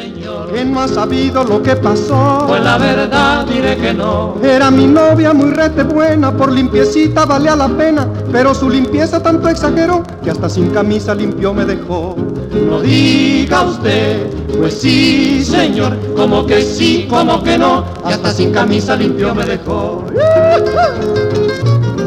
señor. Que no ha sabido lo que pasó. Pues la verdad diré que no. Era mi novia muy rete buena, por limpiecita valía la pena, pero su limpieza tanto exageró que hasta sin camisa limpio me dejó. No diga usted, pues sí señor, como que sí, como que no, y hasta sin camisa limpio me dejó.